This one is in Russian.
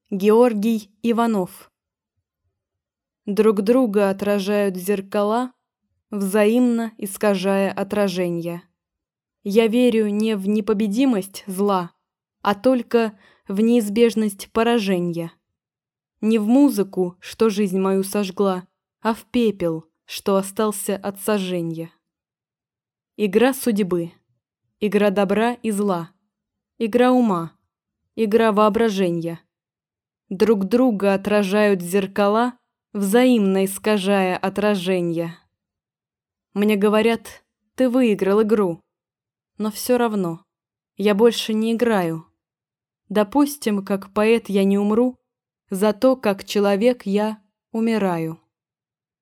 Георгий Иванов. Друг друга отражают зеркала, взаимно искажая отражения. Я верю не в непобедимость зла, а только в неизбежность поражения. Не в музыку, что жизнь мою сожгла, а в пепел, что остался от сожжения. Игра судьбы, игра добра и зла, игра ума, игра воображения. Друг друга отражают зеркала, взаимно искажая отражения. Мне говорят, ты выиграл игру, но все равно я больше не играю. Допустим, как поэт я не умру, зато как человек я умираю.